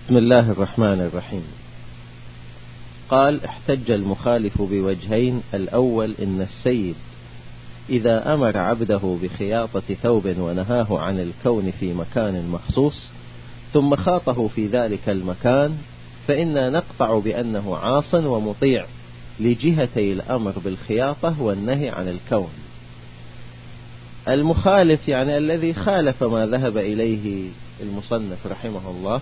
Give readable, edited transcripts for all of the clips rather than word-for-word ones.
بسم الله الرحمن الرحيم. قال: احتج المخالف بوجهين. الأول: إن السيد إذا أمر عبده بخياطة ثوب ونهاه عن الكون في مكان مخصوص ثم خاطه في ذلك المكان فإنا نقطع بأنه عاص ومطيع لجهتي الأمر بالخياطة والنهي عن الكون. المخالف يعني الذي خالف ما ذهب إليه المصنف رحمه الله،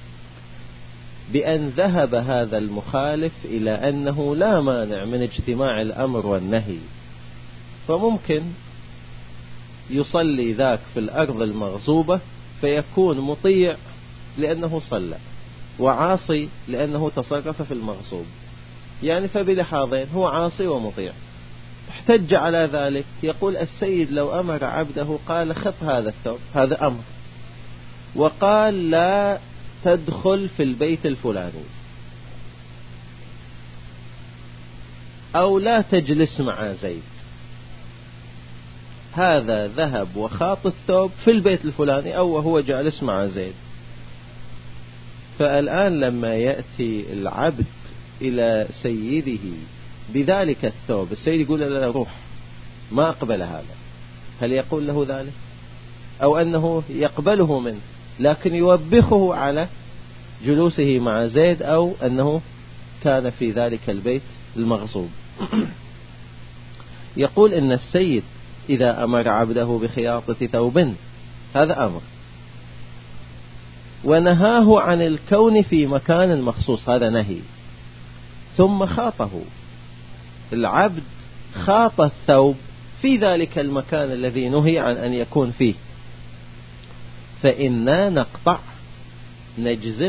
بأن ذهب هذا المخالف إلى أنه لا مانع من اجتماع الأمر والنهي، فممكن يصلي ذاك في الأرض المغصوبة فيكون مطيع لأنه صلى، وعاصي لأنه تصرف في المغصوب، يعني فبلحاظين هو عاصي ومطيع. احتج على ذلك، يقول: السيد لو أمر عبده قال: خط هذا الثوب، هذا أمر، وقال: لا تدخل في البيت الفلاني، أو لا تجلس مع زيد، هذا ذهب وخاط الثوب في البيت الفلاني أو وهو جالس مع زيد. فالآن لما يأتي العبد إلى سيده بذلك الثوب، السيد يقول: لا روح، ما أقبل هذا، هل يقول له ذلك؟ أو أنه يقبله منه لكن يوبخه على جلوسه مع زيد، أو أنه كان في ذلك البيت المغصوب. يقول: إن السيد إذا أمر عبده بخياطة ثوب، هذا أمر، ونهاه عن الكون في مكان مخصوص، هذا نهي، ثم خاطه، العبد خاط الثوب في ذلك المكان الذي نهي عن أن يكون فيه، فإنا نقطع، نجزم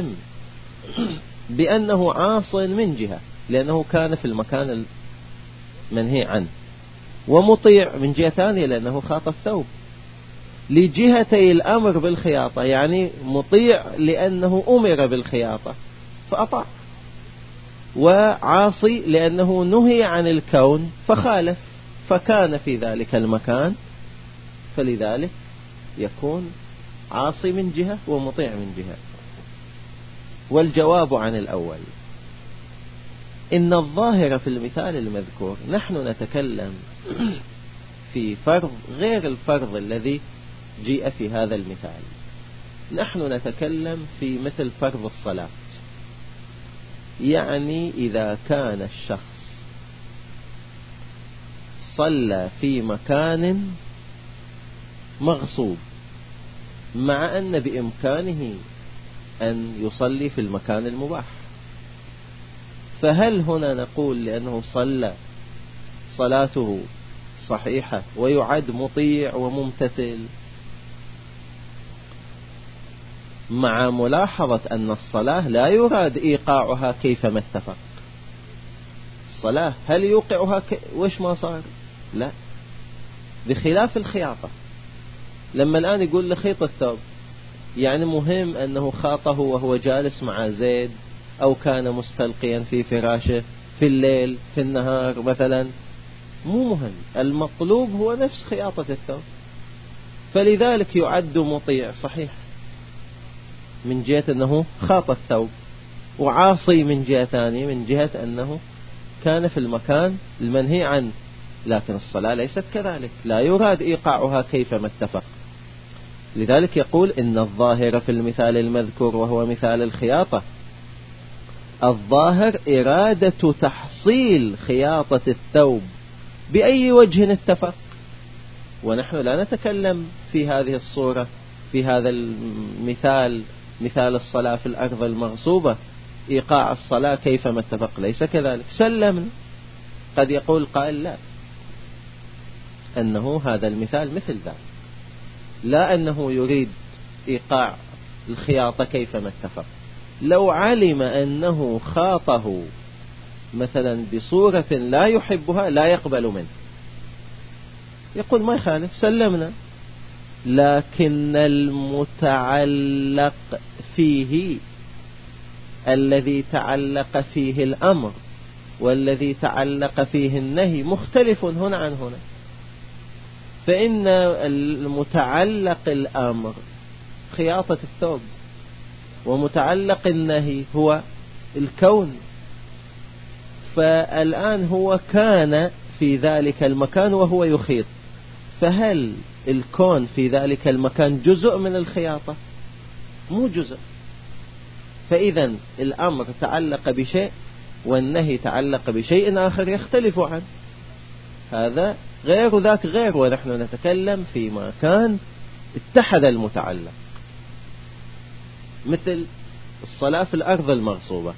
بأنه عاص من جهة لأنه كان في المكان المنهي عنه، ومطيع من جهة ثانية لأنه خاط الثوب، لجهتي الأمر بالخياطة، يعني مطيع لأنه أمر بالخياطة فأطاع، وعاصي لأنه نهي عن الكون فخالف فكان في ذلك المكان، فلذلك يكون عاصي من جهة ومطيع من جهة. والجواب عن الأول: إن الظاهر في المثال المذكور، نحن نتكلم في فرض غير الفرض الذي جيء في هذا المثال، نحن نتكلم في مثل فرض الصلاة، يعني إذا كان الشخص صلى في مكان مغصوب مع أن بإمكانه أن يصلي في المكان المباح، فهل هنا نقول لأنه صلى صلاته صحيحة ويعد مطيع وممتثل، مع ملاحظة أن الصلاة لا يراد إيقاعها كيفما اتفق؟ الصلاة هل يوقعها وش ما صار؟ لا، بخلاف الخياطة. لما الآن يقول لخيط الثوب، يعني مهم أنه خاطه وهو جالس مع زيد، أو كان مستلقيا في فراشه في الليل في النهار مثلا، مو مهم، المطلوب هو نفس خياطة الثوب، فلذلك يعد مطيع صحيح من جهة أنه خاط الثوب، وعاصي من جهة ثانية من جهة أنه كان في المكان المنهي عنه، لكن الصلاة ليست كذلك، لا يراد إيقاعها كيفما اتفق. لذلك يقول: إن الظاهر في المثال المذكور وهو مثال الخياطة، الظاهر إرادة تحصيل خياطة الثوب بأي وجه اتفق، ونحن لا نتكلم في هذه الصورة في هذا المثال، مثال الصلاة في الأرض المغصوبة، إيقاع الصلاة كيفما اتفق، ليس كذلك، سلمنا. قد يقول قائل: لا، أنه هذا المثال مثل ذلك، لا أنه يريد إيقاع الخياطة كيفما اتفق. لو علم أنه خاطه مثلا بصورة لا يحبها لا يقبل منه، يقول ما يخالف، سلمنا. لكن المتعلق فيه، الذي تعلق فيه الأمر والذي تعلق فيه النهي مختلف هنا عن هنا، فإن المتعلق الأمر خياطة الثوب، ومتعلق النهي هو الكون. فالآن هو كان في ذلك المكان وهو يخيط، فهل الكون في ذلك المكان جزء من الخياطة؟ مو جزء. فإذا الأمر تعلق بشيء والنهي تعلق بشيء آخر يختلف عنه، هذا غير ذاك غير، ونحن نتكلم فيما كان اتحد المتعلق، مثل الصلاة في الأرض المغصوبة،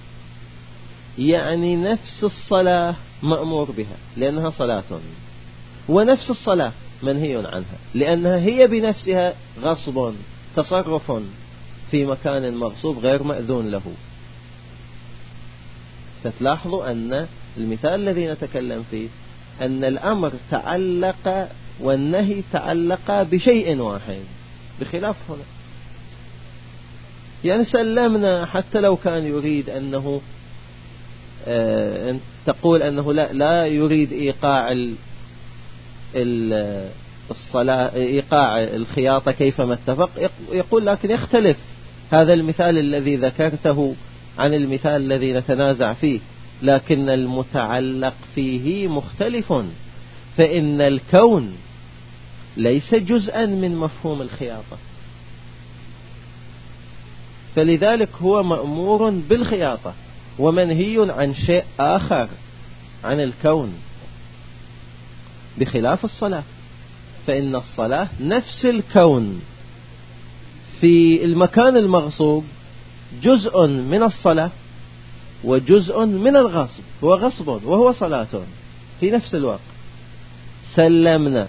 يعني نفس الصلاة مأمور بها لأنها صلاة، ونفس الصلاة منهي عنها لأنها هي بنفسها غصب، تصرف في مكان مغصوب غير مأذون له. فتلاحظوا أن المثال الذي نتكلم فيه أن الأمر تعلق والنهي تعلق بشيء واحد، بخلاف هنا. يعني سلمنا حتى لو كان يريد أنه تقول أنه لا يريد إيقاع الصلاة، إيقاع الخياطة كيفما اتفق، يقول لكن يختلف هذا المثال الذي ذكرته عن المثال الذي نتنازع فيه، لكن المتعلق فيه مختلف، فإن الكون ليس جزءا من مفهوم الخياطة، فلذلك هو مأمور بالخياطة ومنهي عن شيء آخر عن الكون، بخلاف الصلاة، فإن الصلاة نفس الكون في المكان المغصوب جزء من الصلاة وجزء من الغصب، هو غصب وهو صلاة في نفس الوقت. سلمنا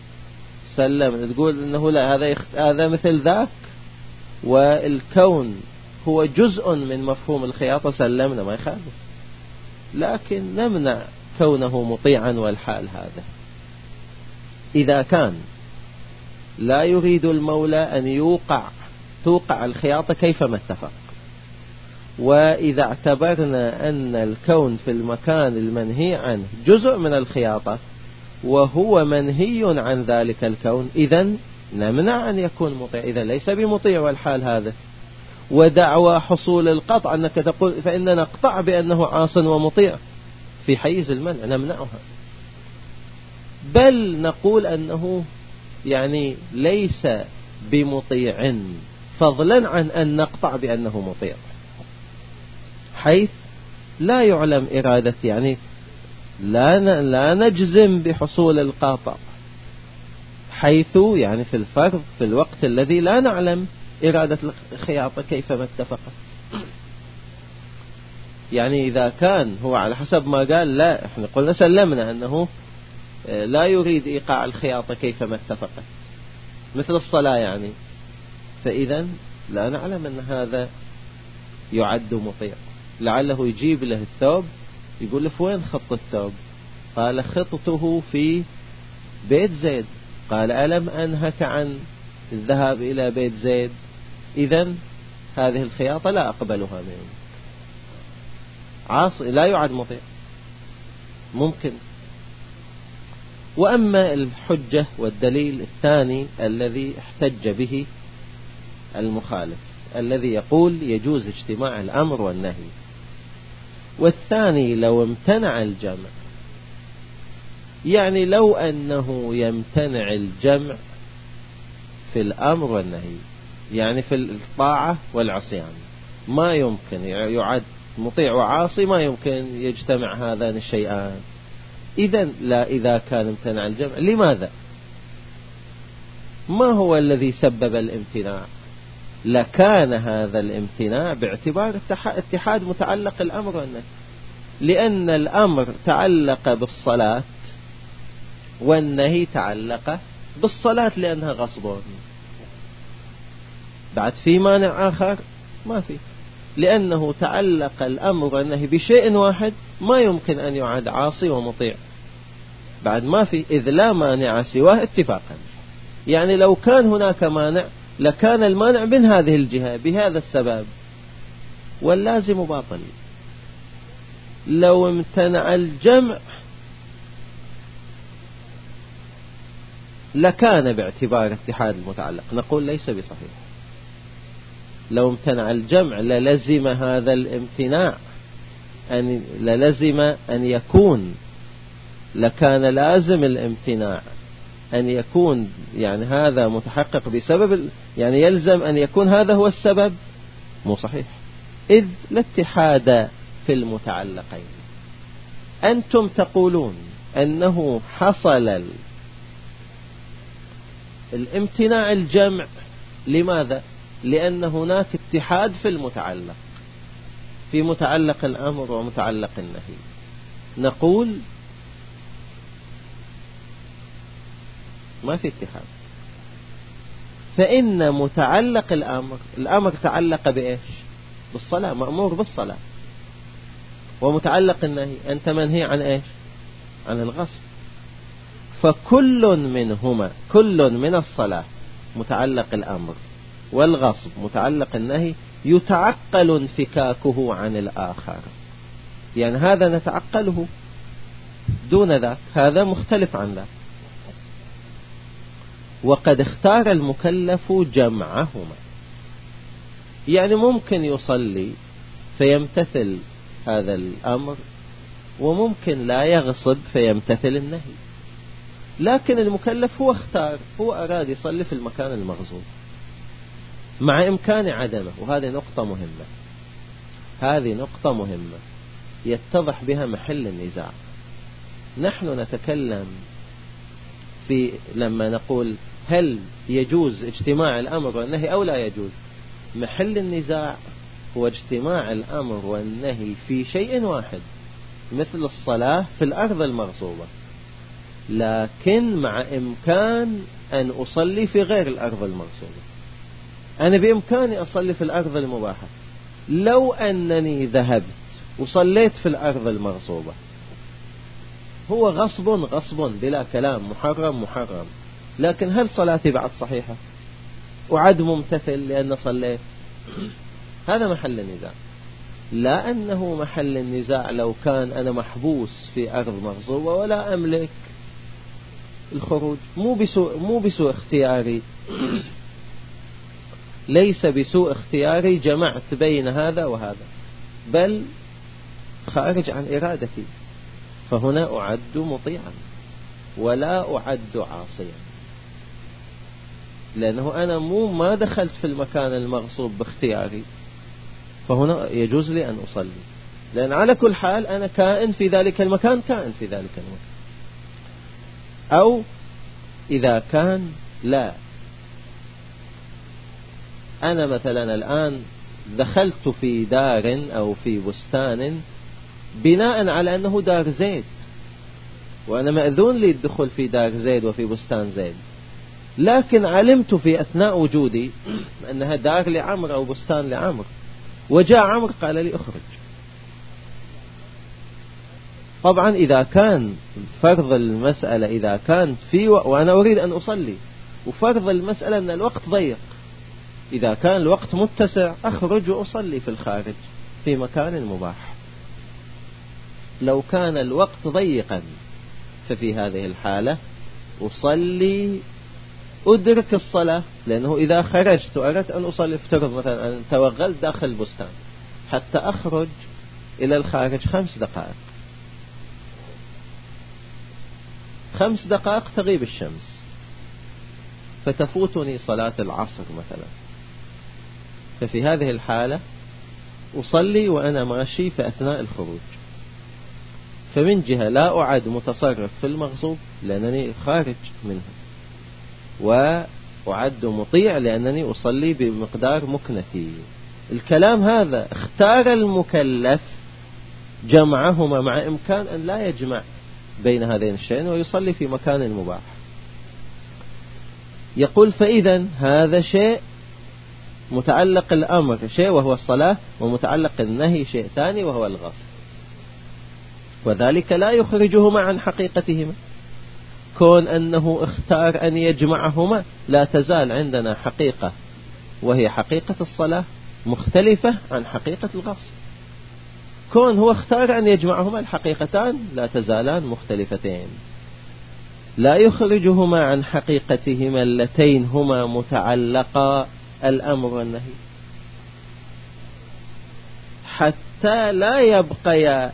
تقول أنه لا، هذا مثل ذاك، والكون هو جزء من مفهوم الخياطة، سلمنا ما يخالف، لكن نمنع كونه مطيعا والحال هذا. إذا كان لا يريد المولى أن توقع الخياطة كيفما اتفق، وإذا اعتبرنا أن الكون في المكان المنهي عنه جزء من الخياطة وهو منهي عن ذلك الكون، إذن نمنع أن يكون مطيع، إذا ليس بمطيع والحال هذا. ودعوى حصول القطع أنك تقول فإننا نقطع بأنه عاص ومطيع في حيز المنع، نمنعها، بل نقول أنه يعني ليس بمطيع فضلا عن أن نقطع بأنه مطيع، حيث لا يعلم إرادة، يعني لا نجزم بحصول القاطع، حيث يعني في الفرض في الوقت الذي لا نعلم إرادة الخياطة كيفما اتفقت. يعني إذا كان هو على حسب ما قال، لا، احنا قلنا سلمنا أنه لا يريد إيقاع الخياطة كيفما اتفقت مثل الصلاة يعني، فإذا لا نعلم أن هذا يعد مطيع. لعله يجيب له الثوب، يقول له وين خط الثوب؟ قال خطته في بيت زيد. قال ألم أنهك عن الذهاب إلى بيت زيد؟ إذن هذه الخياطة لا أقبلها منه، عاصي لا يعد مطيع، ممكن. وأما الحجة والدليل الثاني الذي احتج به المخالف، الذي يقول يجوز اجتماع الأمر والنهي، والثاني لو امتنع الجمع، يعني لو أنه يمتنع الجمع في الأمر والنهي، يعني في الطاعة والعصيان ما يمكن يعد مطيع وعاصي، ما يمكن يجتمع هذان الشيئان. إذن لا، إذا كان امتنع الجمع لماذا؟ ما هو الذي سبب الامتناع؟ لكان هذا الامتناع باعتبار اتحاد متعلق الأمر والنهي، لأن الأمر تعلق بالصلاة والنهي تعلق بالصلاة لأنها غصب. بعد في مانع آخر؟ ما في، لأنه تعلق الأمر والنهي بشيء واحد ما يمكن أن يعد عاصي ومطيع، بعد ما في، إذ لا مانع سواه اتفاقا. يعني لو كان هناك مانع لكان المانع من هذه الجهة بهذا السبب، واللازم باطل. لو امتنع الجمع لكان باعتبار اتحاد المتعلق، نقول ليس بصحيح. لو امتنع الجمع للزم هذا الامتناع للزم أن يكون، لكان لازم الامتناع أن يكون يعني هذا متحقق بسبب، يعني يلزم أن يكون هذا هو السبب. مو صحيح، إذ الاتحاد في المتعلقين. أنتم تقولون أنه حصل الامتناع الجمع، لماذا؟ لأن هناك اتحاد في المتعلق، في متعلق الأمر ومتعلق النهي. نقول ما في اتحاد، فإن متعلق الأمر تعلق بإيش؟ بالصلاة، مأمور بالصلاة. ومتعلق النهي أنت منهي عن إيش؟ عن الغصب. فكل منهما، كل من الصلاة متعلق الأمر والغصب متعلق النهي يتعقل انفكاكه عن الآخر. يعني هذا نتعقله دون ذاك، هذا مختلف عن ذاك. وقد اختار المكلف جمعهما، يعني ممكن يصلي فيمتثل هذا الأمر، وممكن لا يغصب فيمتثل النهي. لكن المكلف هو اختار، هو أراد يصلي في المكان المغصوب مع إمكان عدمه. وهذه نقطة مهمة، هذه نقطة مهمة يتضح بها محل النزاع. نحن نتكلم في لما نقول هل يجوز اجتماع الأمر والنهي أو لا يجوز، محل النزاع هو اجتماع الأمر والنهي في شيء واحد مثل الصلاة في الأرض المغصوبة، لكن مع إمكان أن أصلي في غير الأرض المغصوبة. أنا بإمكاني أصلي في الأرض المباحة، لو أنني ذهبت وصليت في الأرض المغصوبة هو غصب بلا كلام، محرم، لكن هل صلاتي بعد صحيحة؟ أعد ممتثل لأن صليت؟ هذا محل النزاع. لا أنه محل النزاع لو كان أنا محبوس في أرض مغصوبة ولا أملك الخروج، مو بسوء اختياري، ليس بسوء اختياري جمعت بين هذا وهذا، بل خارج عن إرادتي، فهنا أعد مطيعا ولا أعد عاصيا، لأنه أنا ما دخلت في المكان المغصوب باختياري، فهنا يجوز لي أن أصلي، لأن على كل حال أنا كائن في ذلك المكان، أو إذا كان لا، أنا مثلا الآن دخلت في دار أو في بستان بناء على أنه دار زيد، وأنا مأذون لي الدخول في دار زيد وفي بستان زيد، لكن علمت في أثناء وجودي أنها دار لعمر أو بستان لعمر، وجاء عمر قال لي أخرج. طبعا إذا كان فرض المسألة إذا كان وأنا أريد أن أصلي، وفرض المسألة أن الوقت ضيق، إذا كان الوقت متسع أخرج وأصلي في الخارج في مكان مباح. لو كان الوقت ضيقا ففي هذه الحالة أصلي أدرك الصلاة، لأنه إذا خرجت وأردت أن أصلي، افترض مثلا أن توغلت داخل البستان حتى أخرج إلى الخارج 5 دقائق، 5 دقائق تغيب الشمس فتفوتني صلاة العصر مثلا، ففي هذه الحالة أصلي وأنا ماشي في أثناء الخروج، فمن جهة لا أعد متصرف في المغصوب لأنني خارج منه، وأعد مطيع لأنني أصلي بمقدار مكنتي. الكلام هذا اختار المكلف جمعهما مع إمكان أن لا يجمع بين هذين الشيئين ويصلي في مكان مباح. يقول فإذا هذا شيء متعلق الأمر شيء وهو الصلاة، ومتعلق النهي شيء ثاني وهو الغصب، وذلك لا يخرجهما عن حقيقتهما. كون أنه اختار أن يجمعهما لا تزال عندنا حقيقة وهي حقيقة الصلاة مختلفة عن حقيقة الغصب. كون هو اختار أن يجمعهما الحقيقتان لا تزالان مختلفتين، لا يخرجهما عن حقيقتهما اللتين هما متعلقا الأمر والنهي. حتى لا يبقيا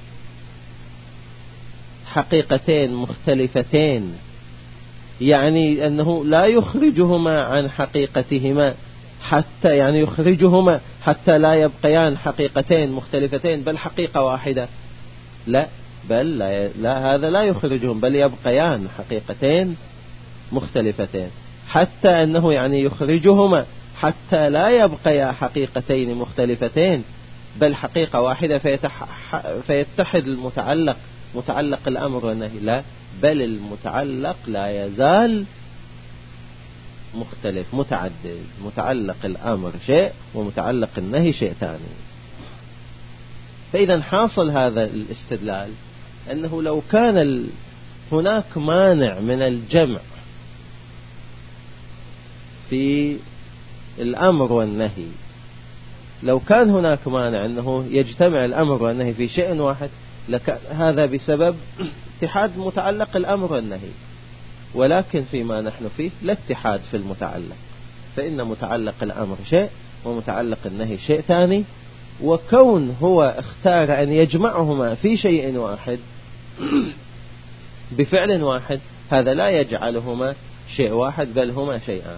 حقيقتين مختلفتين، يعني أنه لا يخرجهما عن حقيقتهما، حتى يعني يخرجهما حتى لا يبقيان حقيقتين مختلفتين بل حقيقة واحدة. لا، بل لا هذا لا يخرجهم، بل يبقيان حقيقتين مختلفتين، حتى أنه يعني يخرجهما حتى لا يبقيا حقيقتين مختلفتين بل حقيقة واحدة، فيتحد المتعلق، متعلق الأمر والنهي. لا، بل المتعلق لا يزال مختلف متعدد، متعلق الأمر شيء ومتعلق النهي شيء ثاني. فإذا حاصل هذا الاستدلال أنه لو كان هناك مانع من الجمع في الأمر والنهي، لو كان هناك مانع أنه يجتمع الأمر والنهي في شيء واحد، هذا بسبب اتحاد متعلق الأمر والنهي. ولكن فيما نحن فيه لا اتحاد في المتعلق، فإن متعلق الأمر شيء ومتعلق النهي شيء ثاني، وكون هو اختار أن يجمعهما في شيء واحد بفعل واحد، هذا لا يجعلهما شيء واحد بل هما شيئان.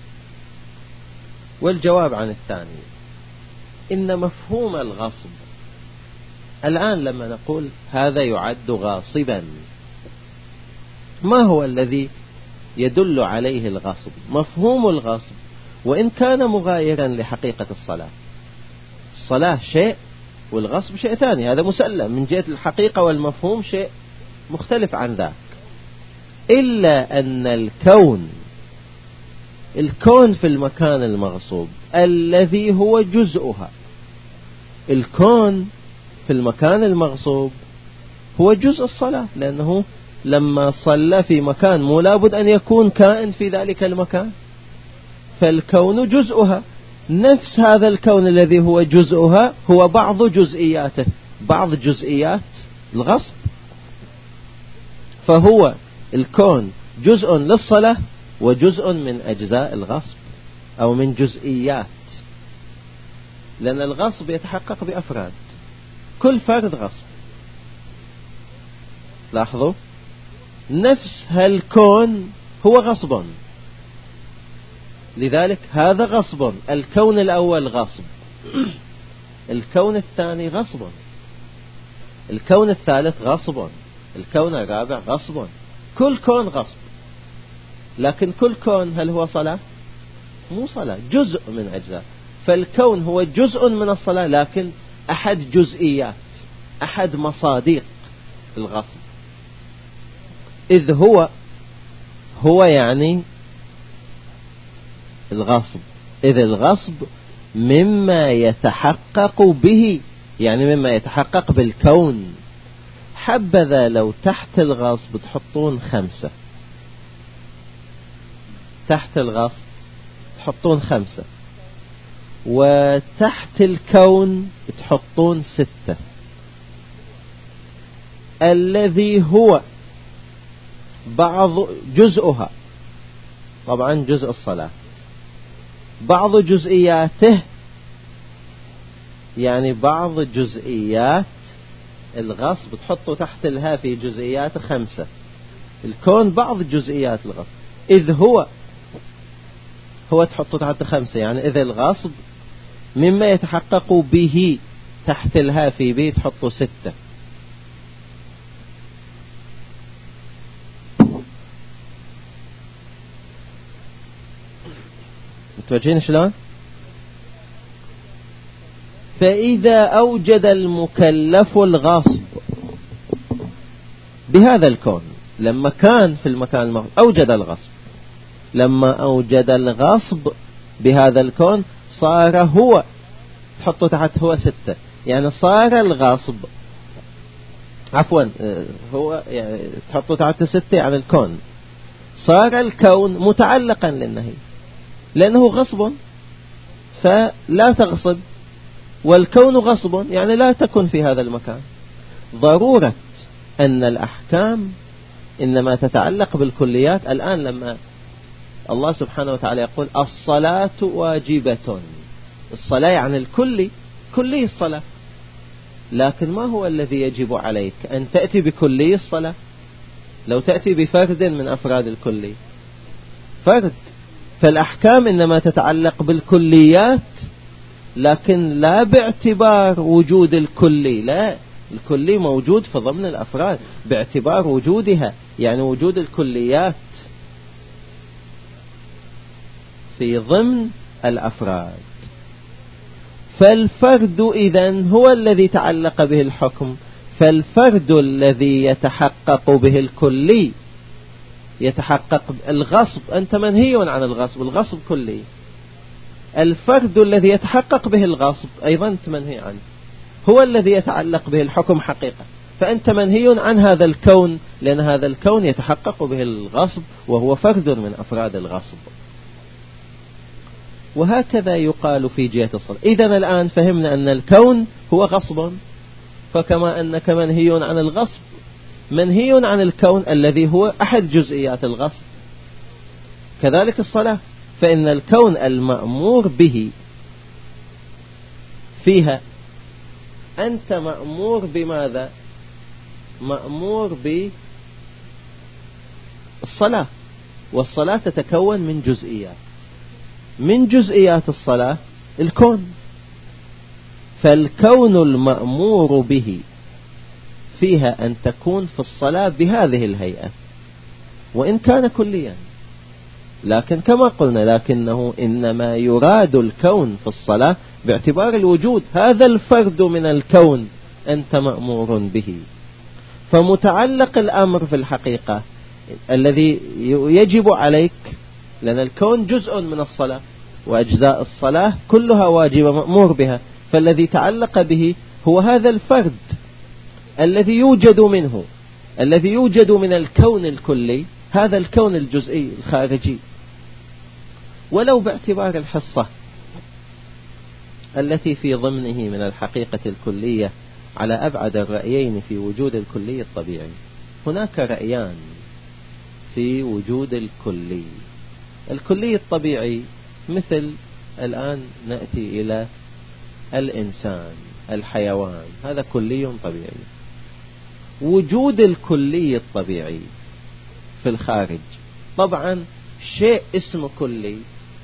والجواب عن الثاني إن مفهوم الغصب، الآن لما نقول هذا يعد غاصبا، ما هو الذي يدل عليه الغصب؟ مفهوم الغصب، وإن كان مغايرا لحقيقة الصلاة. الصلاة شيء والغصب شيء ثاني، هذا مسلم من جهة الحقيقة، والمفهوم شيء مختلف عن ذاك. إلا أن الكون في المكان المغصوب الذي هو جزءها، الكون في المكان المغصوب هو جزء الصلاة، لأنه لما صلى في مكان مو لابد أن يكون كائن في ذلك المكان، فالكون جزءها. نفس هذا الكون الذي هو جزءها هو بعض جزئياته، بعض جزئيات الغصب، فهو الكون جزء للصلاة وجزء من أجزاء الغصب أو من جزئيات، لأن الغصب يتحقق بأفراد، كل فرد غصب. لاحظوا، نفس هالكون هو غصب، لذلك هذا غصب. الكون الأول غصب، الكون الثاني غصب، الكون الثالث غصب، الكون الرابع غصب، كل كون غصب. لكن كل كون هل هو صلاة؟ مو صلاة، جزء من أجزاء. فالكون هو جزء من الصلاة، لكن أحد جزئيات، أحد مصادق الغصب. إذ هو يعني الغصب، إذ الغصب مما يتحقق به، يعني مما يتحقق بالكون. حبذا لو تحت الغصب تحطون 5، تحت الغصب تحطون 5، وتحت الكون تحطون 6، الذي هو بعض جزءها، طبعا جزء الصلاة، بعض جزئياته، يعني بعض جزئيات الغصب تحطوا تحت الها في جزئيات 5، الكون بعض جزئيات الغصب. إذ هو تحطوا تحت 5، يعني إذا الغصب مما يتحقق به تحت الها في به تحطوا 6. متوجهين شلون؟ فإذا أوجد المكلف الغصب بهذا الكون، لما كان في المكان المغصوب أوجد الغصب، لما أوجد الغصب بهذا الكون صار هو، تحطوا تحت هو 6، يعني صار الغصب، عفوا هو يعني تحطوا تحت 6 يعني الكون، صار الكون متعلقا للنهي لأنه غصب، فلا تغصب، والكون غصب يعني لا تكن في هذا المكان. ضرورة أن الأحكام إنما تتعلق بالكليات. الآن لما الله سبحانه وتعالى يقول الصلاة واجبة، الصلاة يعني الكلي، كلي الصلاة، لكن ما هو الذي يجب عليك؟ أن تأتي بكلي الصلاة. لو تأتي بفرد من أفراد الكلي فرد، فالأحكام إنما تتعلق بالكليات، لكن لا باعتبار وجود الكلي. لا، الكلي موجود في ضمن الأفراد باعتبار وجودها، يعني وجود الكليات في ضمن الأفراد. فالفرد إذن هو الذي تعلق به الحكم. فالفرد الذي يتحقق به الكلي يتحقق الغصب. أنت منهي عن الغصب، الغصب كلي. الفرد الذي يتحقق به الغصب أيضا أنت منهي عنه، هو الذي يتعلق به الحكم حقيقة. فأنت منهي عن هذا الكون، لأن هذا الكون يتحقق به الغصب وهو فرد من أفراد الغصب. وهكذا يقال في جهة الصلاة. إذن الآن فهمنا أن الكون هو غصب، فكما أنك منهي عن الغصب منهي عن الكون الذي هو أحد جزئيات الغصب. كذلك الصلاة، فإن الكون المأمور به فيها أنت مأمور بماذا؟ مأمور بالصلاة، والصلاة تتكون من جزئيات. من جزئيات الصلاة الكون، فالكون المأمور به فيها أن تكون في الصلاة بهذه الهيئة، وإن كان كليا. لكن كما قلنا، لكنه إنما يراد الكون في الصلاة باعتبار الوجود. هذا الفرد من الكون أنت مأمور به. فمتعلق الأمر في الحقيقة الذي يجب عليك، لأن الكون جزء من الصلاة وأجزاء الصلاة كلها واجبة مأمور بها، فالذي تعلق به هو هذا الفرد الذي يوجد منه، الذي يوجد من الكون الكلي، هذا الكون الجزئي الخارجي. ولو باعتبار الحصة التي في ضمنه من الحقيقة الكلية على أبعد الرأيين في وجود الكلي الطبيعي. هناك رأيان في وجود الكلي. الكلي الطبيعي مثل الآن نأتي إلى الإنسان، الحيوان، هذا كلي طبيعي. وجود الكلي الطبيعي في الخارج طبعا شيء اسمه كلي،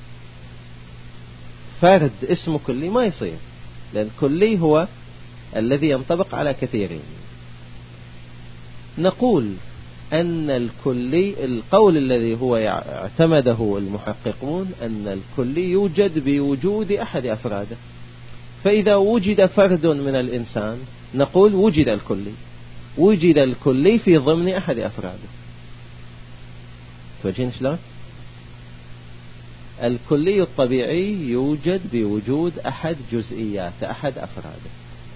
فرد اسمه كلي ما يصير، لأن الكلي هو الذي ينطبق على كثيرين. نقول أن الكلي، القول الذي هو اعتمده المحققون أن الكلي يوجد بوجود أحد أفراده. فإذا وجد فرد من الإنسان نقول وجد الكلي، وجد الكلي في ضمن أحد أفراده. توجين شلون؟ الكلي الطبيعي يوجد بوجود أحد جزئيات أحد أفراده.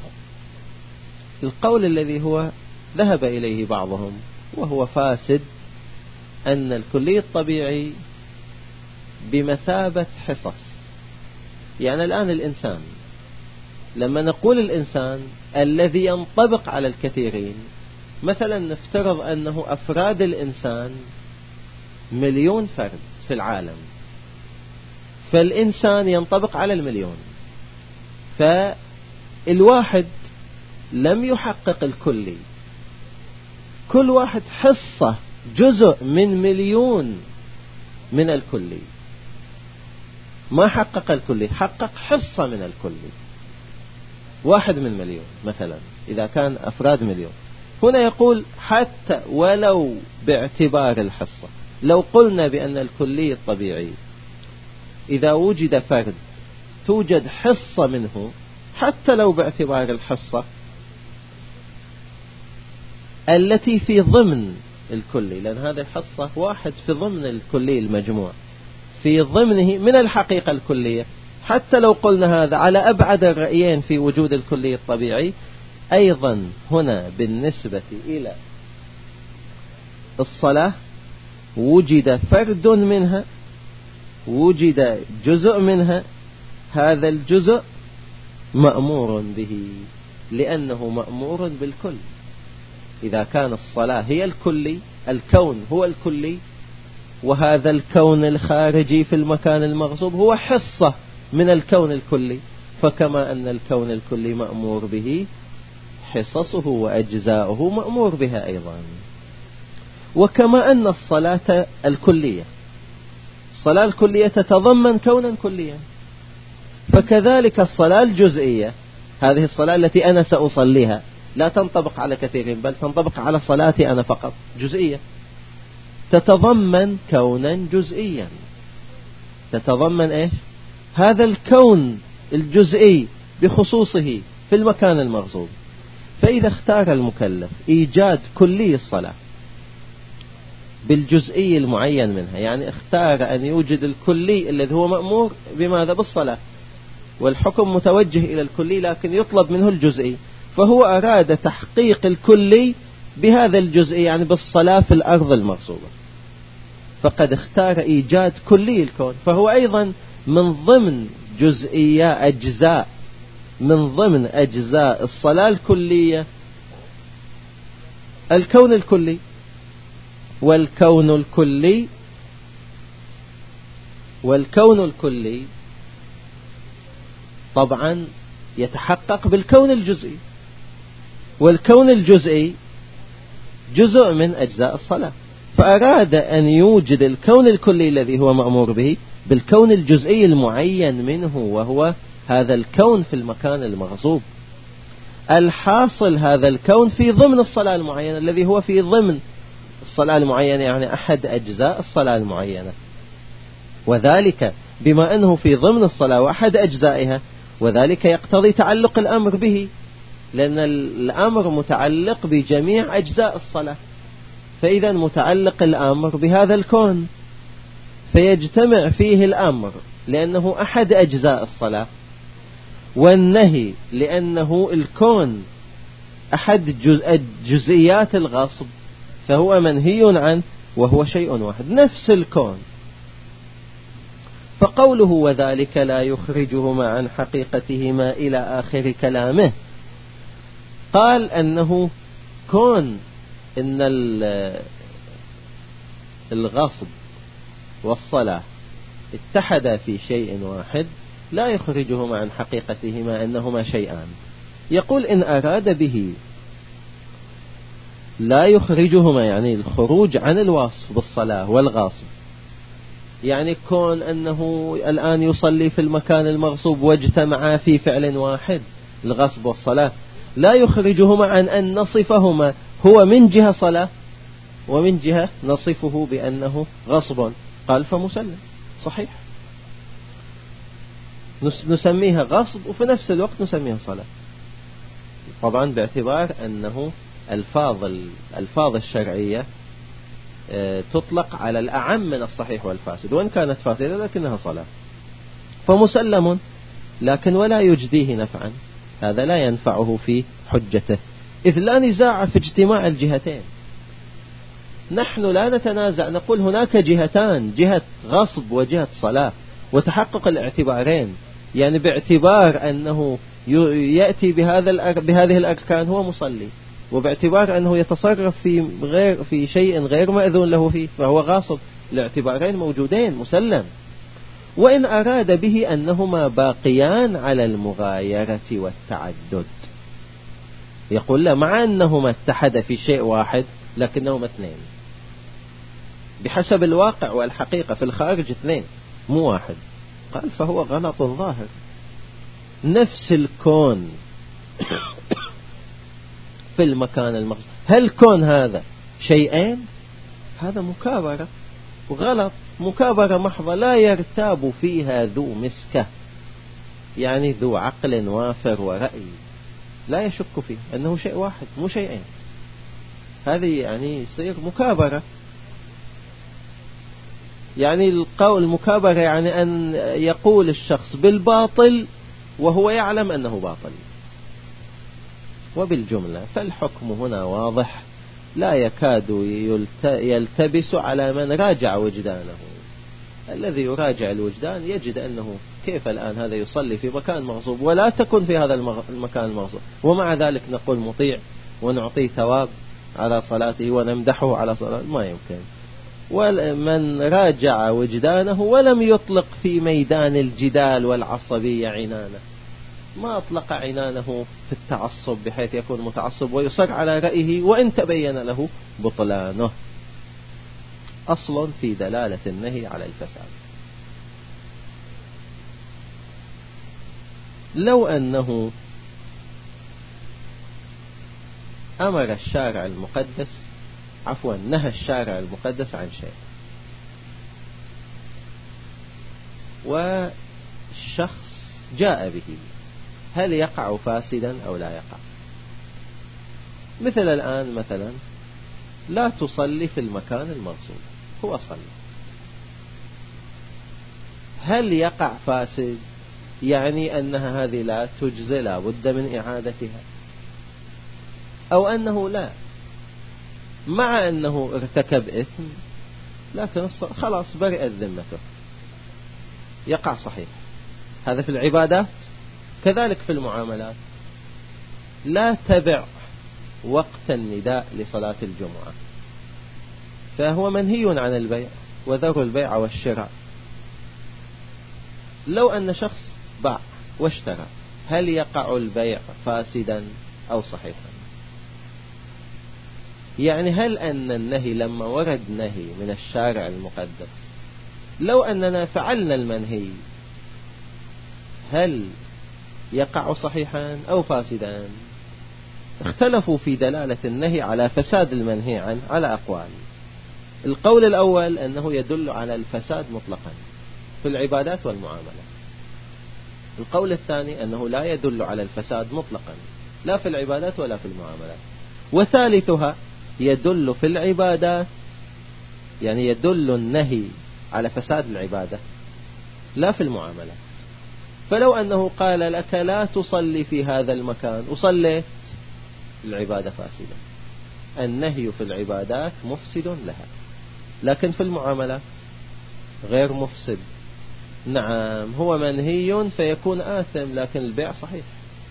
القول الذي هو ذهب إليه بعضهم وهو فاسد أن الكلي الطبيعي بمثابة حصص. يعني الآن الإنسان، لما نقول الإنسان الذي ينطبق على الكثيرين، مثلا نفترض أنه أفراد الإنسان 1,000,000 فرد في العالم، فالإنسان ينطبق على 1,000,000. فالواحد لم يحقق الكلي، كل واحد حصة جزء من 1,000,000 من الكلي، ما حقق الكلي، حقق حصة من الكلي، 1 من 1,000,000 مثلا إذا كان أفراد 1,000,000. هنا يقول حتى ولو باعتبار الحصة، لو قلنا بأن الكلي الطبيعي إذا وجد فرد توجد حصة منه، حتى لو باعتبار الحصة التي في ضمن الكلي، لأن هذه الحصة واحد في ضمن الكلي المجموع، في ضمنه من الحقيقة الكلية. حتى لو قلنا هذا على أبعد الرأيين في وجود الكلي الطبيعي، أيضا هنا بالنسبة إلى الصلاة وجد فرد منها، وجد جزء منها، هذا الجزء مأمور به لأنه مأمور بالكل. إذا كان الصلاة هي الكلي، الكون هو الكلي، وهذا الكون الخارجي في المكان المغصوب هو حصة من الكون الكلي، فكما أن الكون الكلي مأمور به، حصصه وأجزاؤه مأمور بها أيضا. وكما أن الصلاة الكلية تتضمن كونا كليا، فكذلك الصلاة الجزئية، هذه الصلاة التي أنا سأصليها لا تنطبق على كثيرين بل تنطبق على صلاتي أنا فقط، جزئية، تتضمن كونا جزئيا، تتضمن إيش؟ هذا الكون الجزئي بخصوصه في المكان المغصوب. فإذا اختار المكلف إيجاد كلي الصلاة بالجزئي المعين منها، يعني اختار أن يوجد الكلي الذي هو مأمور بماذا؟ بالصلاة، والحكم متوجه إلى الكلي لكن يطلب منه الجزئي، فهو أراد تحقيق الكلي بهذا الجزئي، يعني بالصلاة في الأرض المغصوبة، فقد اختار إيجاد كلي الكون. فهو أيضا من ضمن أجزاء من ضمن أجزاء الصلاة الكلية الكون الكلي. والكون الكلي طبعا يتحقق بالكون الجزئي، والكون الجزئي جزء من أجزاء الصلاة، فأراد أن يوجد الكون الكلي الذي هو مأمور به بالكون الجزئي المعين منه، وهو هذا الكون في المكان المغصوب. الحاصل هذا الكون في ضمن الصلاة المعينة الذي هو في ضمن الصلاة المعينة، يعني أحد أجزاء الصلاة المعينة، وذلك بما أنه في ضمن الصلاة وأحد أجزائها، وذلك يقتضي تعلق الأمر به، لأن الأمر متعلق بجميع أجزاء الصلاة، فإذا متعلق الأمر بهذا الكون، فيجتمع فيه الأمر لأنه أحد أجزاء الصلاة، والنهي لأنه الكون أحد جزئيات الغصب، فهو منهي عنه وهو شيء واحد نفس الكون. فقوله وذلك لا يخرجهما عن حقيقتهما إلى آخر كلامه، قال أنه كون إن الغصب والصلاة اتحدا في شيء واحد لا يخرجهما عن حقيقتهما أنهما شيئان. يقول إن أراد به لا يخرجهما، يعني الخروج عن الوصف بالصلاة والغاصب، يعني كون أنه الآن يصلي في المكان المغصوب واجتمعا في فعل واحد الغصب والصلاة، لا يخرجهما عن أن نصفهما هو من جهة صلاة ومن جهة نصفه بأنه غصب. قال فمسلم صحيح، نسميها غصب وفي نفس الوقت نسميها صلاة، طبعا باعتبار أنه الألفاظ الشرعية تطلق على الأعم من الصحيح والفاسد، وإن كانت فاسدة لكنها صلاة. فمسلم لكن ولا يجديه نفعا، هذا لا ينفعه في حجته، إذ لا نزاع في اجتماع الجهتين. نحن لا نتنازع، نقول هناك جهتان، جهة غصب وجهة صلاة، وتحقق الاعتبارين، يعني باعتبار أنه يأتي بهذه الأركان هو مصلي، وباعتبار أنه يتصرف في شيء غير مأذون له فيه فهو غاصب، الاعتبارين موجودين مسلم. وإن أراد به أنهما باقيان على المغايرة والتعدد، يقول لا، مع أنهما اتحدا في شيء واحد لكنهما اثنين بحسب الواقع والحقيقة، في الخارج اثنين مو واحد. قال فهو غلط ظاهر. نفس الكون في المكان المغصوب، هل كون هذا شيئين؟ هذا مكابرة وغلط، مكابرة محضة لا يرتاب فيها ذو مسكة، يعني ذو عقل وافر ورأي لا يشك فيه أنه شيء واحد مو شيئين، هذه يعني يصير مكابرة. يعني القول مكابرة يعني أن يقول الشخص بالباطل وهو يعلم أنه باطل. وبالجملة فالحكم هنا واضح لا يكاد يلتبس على من راجع وجدانه. الذي يراجع الوجدان يجد أنه كيف الآن هذا يصلي في مكان مغصوب ولا تكن في هذا المكان المغصوب، ومع ذلك نقول مطيع ونعطيه ثواب على صلاته ونمدحه على صلاته؟ ما يمكن. ومن راجع وجدانه ولم يطلق في ميدان الجدال والعصبية عنانه، ما أطلق عنانه في التعصب بحيث يكون متعصب ويصر على رأيه وإن تبين له بطلانه. أصل في دلالة النهي على الفساد. لو أنه أمر الشارع المقدس نهى الشارع المقدس عن شيء، والشخص جاء به، هل يقع فاسدا أو لا يقع؟ مثل الآن مثلا لا تصلي في المكان المغصوب، هو صلى، هل يقع فاسد؟ يعني أنها هذه لا تجزي، لا بد من إعادتها، أو أنه لا، مع أنه ارتكب إثم لكن خلاص برئت ذمته، يقع صحيح. هذا في العبادات. كذلك في المعاملات، لا تبع وقت النداء لصلاة الجمعة، فهو منهي عن البيع، وذروا البيع والشراء. لو أن شخص باع واشترى، هل يقع البيع فاسدا أو صحيحا؟ يعني هل أن النهي لما ورد نهي من الشارع المقدس، لو أننا فعلنا المنهي هل يقع صحيحا أو فاسدا؟ اختلفوا في دلالة النهي على فساد المنهي عنه على أقوال. القول الأول أنه يدل على الفساد مطلقا في العبادات والمعاملات. القول الثاني أنه لا يدل على الفساد مطلقا لا في العبادات ولا في المعاملات. وثالثها يدل في العبادات، يعني يدل النهي على فساد العبادة لا في المعاملات. فلو أنه قال لك لا تصلي في هذا المكان وصليت، العبادة فاسدة. النهي في العبادات مفسد لها، لكن في المعاملات غير مفسد. نعم هو منهي فيكون آثم، لكن البيع صحيح.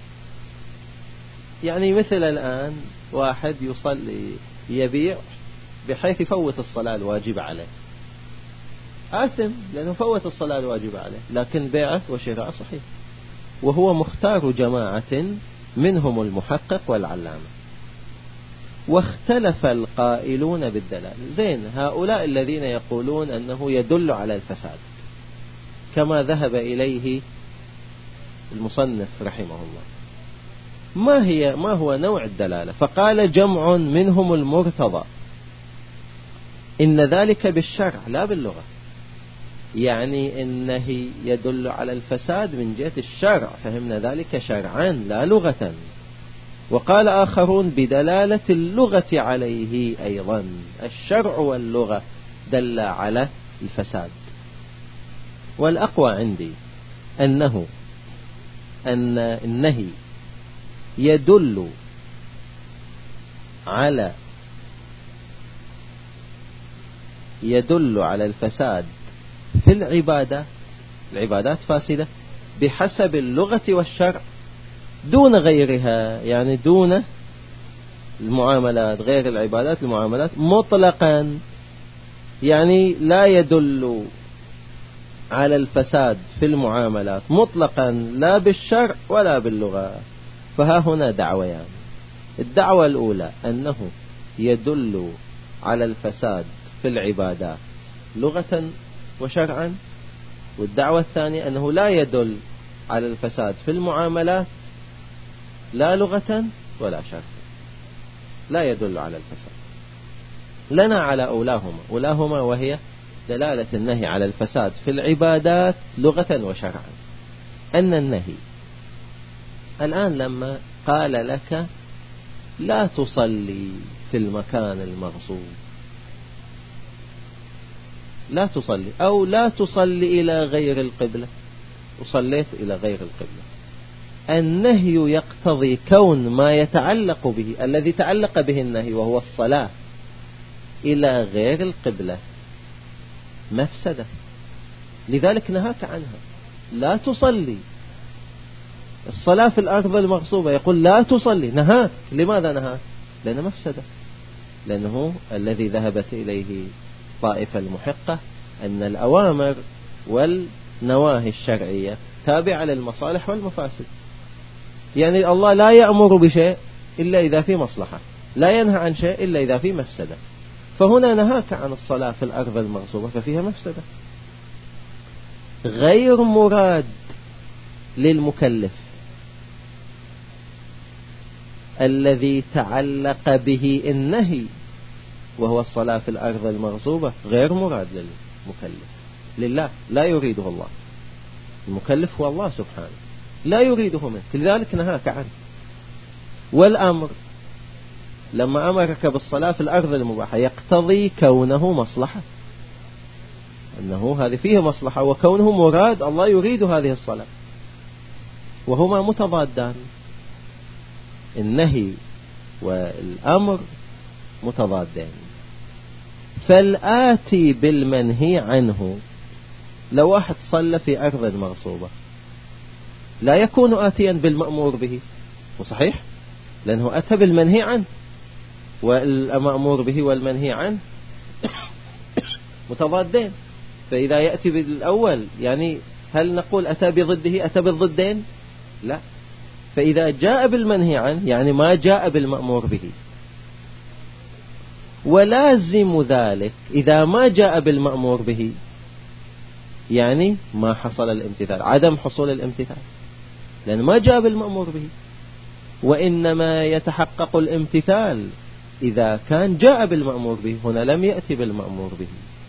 يعني مثل الآن واحد يصلي يبيع بحيث يفوت الصلاة الواجبة عليه، آثم لأنه فوت الصلاة الواجبة عليه، لكن بيعه وشراء صحيح، وهو مختار جماعة منهم المحقق والعلامة. واختلف القائلون بالدلالة. زين، هؤلاء الذين يقولون أنه يدل على الفساد كما ذهب إليه المصنف رحمه الله، ما هو نوع الدلالة؟ فقال جمع منهم المرتضى إن ذلك بالشرع لا باللغة، يعني إنه يدل على الفساد من جهة الشرع، فهمنا ذلك شرعا لا لغة. وقال آخرون بدلالة اللغة عليه أيضا، الشرع واللغة دل على الفساد. والأقوى عندي أن النهي يدل على الفساد في العبادات فاسدة بحسب اللغة والشرع دون غيرها، يعني دون المعاملات، غير العبادات المعاملات مطلقا، يعني لا يدل على الفساد في المعاملات مطلقا لا بالشرع ولا باللغة. فها هنا دعويان. الدعوة الأولى أنه يدل على الفساد في العبادات لغة وشرعا، والدعوة الثانية أنه لا يدل على الفساد في المعاملات لا لغة ولا شرعا، لا يدل على الفساد. لنا على أولاهما وهي دلالة النهي على الفساد في العبادات لغة وشرعا. أن النهي الآن لما قال لك لا تصلي في المكان المغصوب، لا تصلي أو لا تصلي إلى غير القبلة، وصليت إلى غير القبلة، النهي يقتضي كون ما يتعلق به الذي تعلق به النهي وهو الصلاة إلى غير القبلة مفسدة، لذلك نهاك عنها. لا تصلي الصلاة في الأرض المغصوبة، يقول لا تصلي، نهاك. لماذا نهاك؟ لأنه مفسدة، لأنه الذي ذهبت إليه طائفة المحقة أن الأوامر والنواهي الشرعية تابعة للمصالح والمفاسد، يعني الله لا يأمر بشيء إلا إذا في مصلحة، لا ينهى عن شيء إلا إذا في مفسدة. فهنا نهاك عن الصلاة في الأرض المغصوبة ففيها مفسدة غير مراد للمكلف الذي تعلق به النهي، وهو الصلاة في الأرض المغصوبة، غير مراد للمكلف، لله لا يريده الله. المكلف هو الله سبحانه لا يريده منك، لذلك نهاك عنه. والأمر لما أمرك بالصلاة في الأرض المباحة يقتضي كونه مصلحة، أنه هذه فيه مصلحة، وكونه مراد الله يريد هذه الصلاة، وهما متضادان. النهي والأمر متضادان. فالآتي بالمنهي عنه، لو واحد صلى في أرض مغصوبة لا يكون آتيا بالمأمور به، وصحيح لأنه أتى بالمنهي عنه، والمأمور به والمنهي عنه متضادين. فإذا يأتي بالأول يعني هل نقول أتى بضده، أتى بالضدين؟ لا. فإذا جاء بالمنهي عنه يعني ما جاء بالمأمور به. ولازم ذلك إذا ما جاء بالمأمور به يعني ما حصل الامتثال، عدم حصول الامتثال، لأن ما جاء بالمأمور به. وإنما يتحقق الامتثال إذا كان جاء بالمأمور به، هنا لم يأتي بالمأمور به.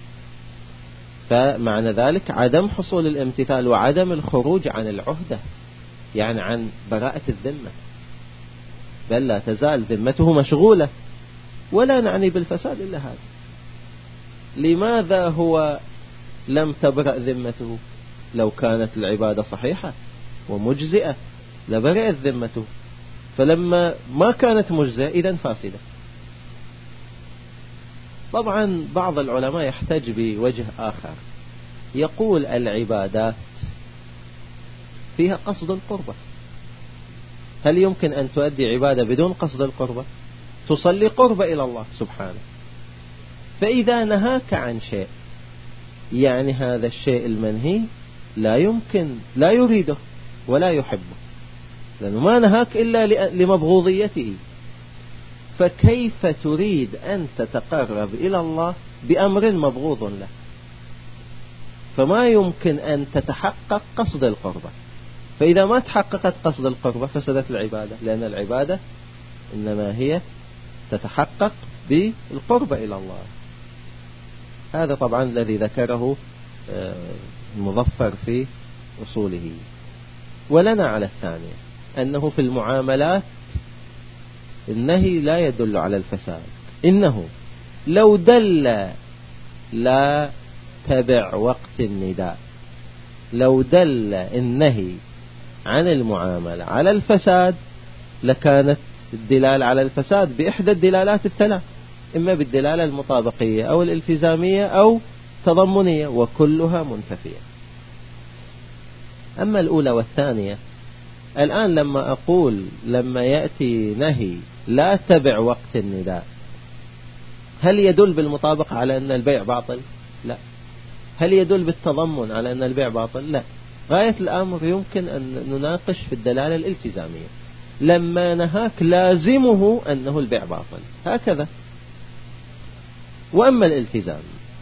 فمعنى ذلك عدم حصول الامتثال وعدم الخروج عن العهدة، يعني عن براءة الذمة، بل لا تزال ذمته مشغولة. ولا نعني بالفساد إلا هذا. لماذا هو لم تبرأ ذمته؟ لو كانت العبادة صحيحة ومجزئة لبرأت ذمته، فلما ما كانت مجزئة إذن فاسدة. طبعا بعض العلماء يحتج بوجه آخر، يقول العبادات فيها قصد القربة. هل يمكن أن تؤدي عبادة بدون قصد القربة؟ تصلي قربة إلى الله سبحانه. فإذا نهاك عن شيء يعني هذا الشيء المنهي لا يمكن، لا يريده ولا يحبه، لأنه ما نهاك إلا لمبغوضيته. فكيف تريد أن تتقرب إلى الله بأمر مبغوض له؟ فما يمكن أن تتحقق قصد القربة. فإذا ما تحققت قصد القربة فسدت العبادة، لأن العبادة إنما هي تتحقق بالقربة إلى الله. هذا طبعا الذي ذكره المظفر في أصوله. ولنا على الثانية أنه في المعاملات النهي لا يدل على الفساد. إنه لو دل لا تبع وقت النداء، لو دل النهي عن المعاملة على الفساد لكانت الدلالة على الفساد بإحدى الدلالات الثلاث، إما بالدلالة المطابقية أو الالتزامية أو تضمنية، وكلها منتفية. أما الأولى والثانية، الآن لما أقول لما يأتي نهي لا تبع وقت النداء، هل يدل بالمطابقة على أن البيع باطل؟ لا. هل يدل بالتضمن على أن البيع باطل؟ لا. غاية الأمر يمكن أن نناقش في الدلالة الالتزامية. لما نهاك لازمه أنه البيع باطل، هكذا. وأما الالتزام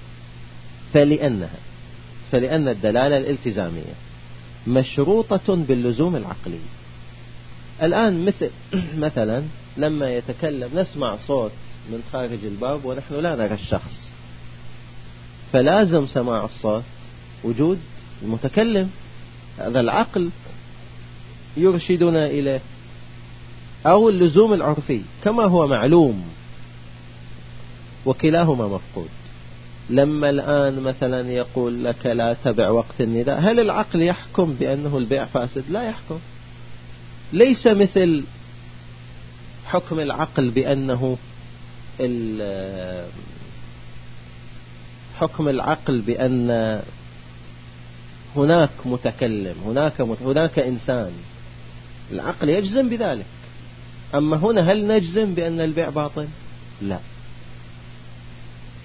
فلأن الدلالة الالتزامية مشروطة باللزوم العقلي. الآن مثلا لما يتكلم نسمع صوت من خارج الباب ونحن لا نرى الشخص، فلازم سماع الصوت وجود المتكلم، هذا العقل يرشدنا إليه، أو اللزوم العرفي كما هو معلوم، وكلاهما مفقود. لما الآن مثلا يقول لك لا تبع وقت النداء، هل العقل يحكم بأنه البيع فاسد؟ لا يحكم. ليس مثل حكم العقل بأنه حكم العقل بأن هناك متكلم، هناك إنسان، العقل يجزم بذلك. أما هنا هل نجزم بأن البيع باطل؟ لا.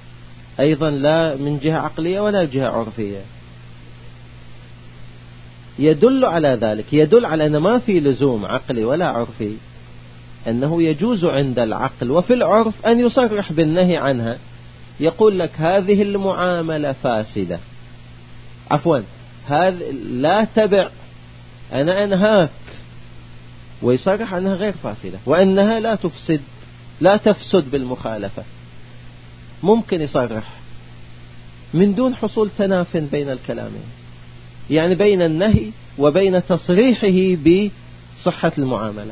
أيضا لا من جهة عقلية ولا جهة عرفية. يدل على ذلك، يدل على أن ما في لزوم عقلي ولا عرفي، أنه يجوز عند العقل وفي العرف أن يصرح بالنهي عنها. يقول لك هذه المعاملة فاسدة، عفوا هذا لا تبع، أنا أنهاك، ويصرح أنها غير فاسدة وأنها لا تفسد بالمخالفة. ممكن يصرح من دون حصول تناف بين الكلامين، يعني بين النهي وبين تصريحه بصحة المعاملة.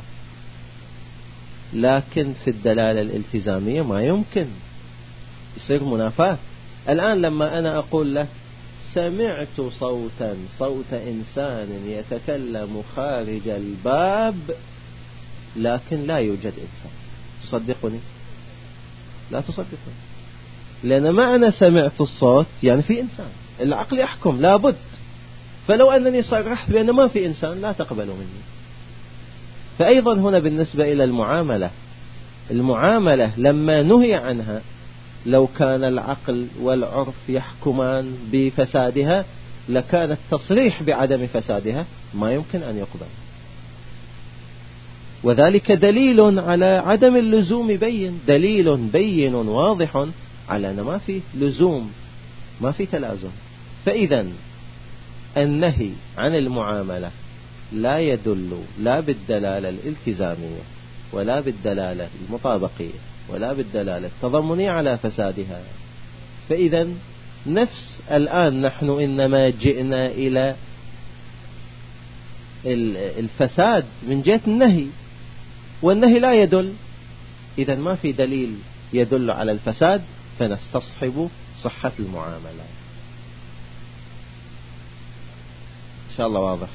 لكن في الدلالة الالتزامية ما يمكن، يصير منافاة. الآن لما أنا أقول له سمعت صوت إنسان يتكلم خارج الباب لكن لا يوجد إنسان، تصدقني؟ لا تصدقني، لأن معنى سمعت الصوت يعني في إنسان، العقل يحكم لابد. فلو أنني صرحت بأن ما في إنسان لا تقبل مني. فأيضا هنا بالنسبة إلى المعاملة لما نهي عنها، لو كان العقل والعرف يحكمان بفسادها لكان التصريح بعدم فسادها ما يمكن أن يقبل، وذلك دليل على عدم اللزوم بين، دليل بين واضح على أن ما في لزوم، ما في تلازم. فإذا النهي عن المعاملة لا يدل لا بالدلالة الالتزامية ولا بالدلالة المطابقية ولا بالدلالة التضمنية على فسادها. فإذا نفس الآن نحن إنما جئنا إلى الفساد من جهة النهي، والنهي لا يدل، إذا ما في دليل يدل على الفساد، فنستصحب صحة المعاملة. إن شاء الله واضح.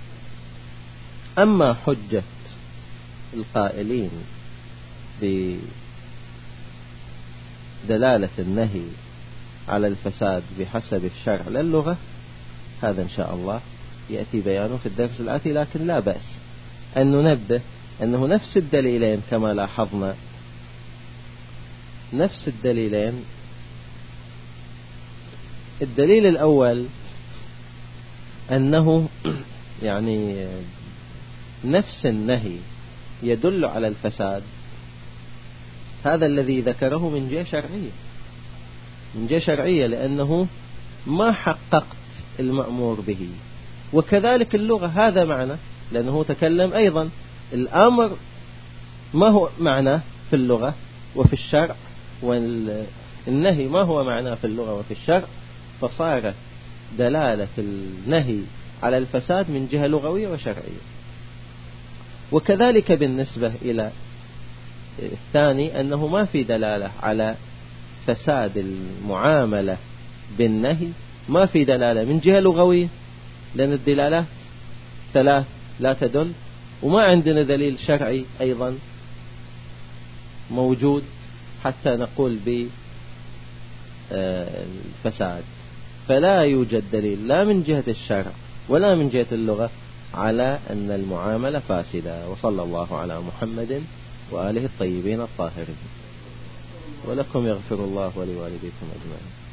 أما حجة القائلين بدلالة النهي على الفساد بحسب الشرع للغة، هذا إن شاء الله يأتي بيانه في الدرس الآتي. لكن لا بأس أن ننبه أنه نفس الدليلين كما لاحظنا، نفس الدليلين. الدليل الأول أنه يعني نفس النهي يدل على الفساد، هذا الذي ذكره من جهة شرعية، من جهة شرعية، لأنه ما حققت المأمور به. وكذلك اللغة هذا معنى، لأنه تكلم أيضا الأمر ما هو معناه في اللغة وفي الشرع، والنهي ما هو معناه في اللغة وفي الشرع، فصارت دلالة النهي على الفساد من جهة لغوية وشرعية. وكذلك بالنسبة إلى الثاني أنه ما في دلالة على فساد المعاملة بالنهي، ما في دلالة من جهة لغوية، لأن الدلالات ثلاث لا تدل، وما عندنا دليل شرعي أيضا موجود حتى نقول بالفساد. فلا يوجد دليل لا من جهة الشرع ولا من جهة اللغة على أن المعاملة فاسدة. وصلى الله على محمد وآله الطيبين الطاهرين. ولكم يغفر الله ولوالديكم أجمعين.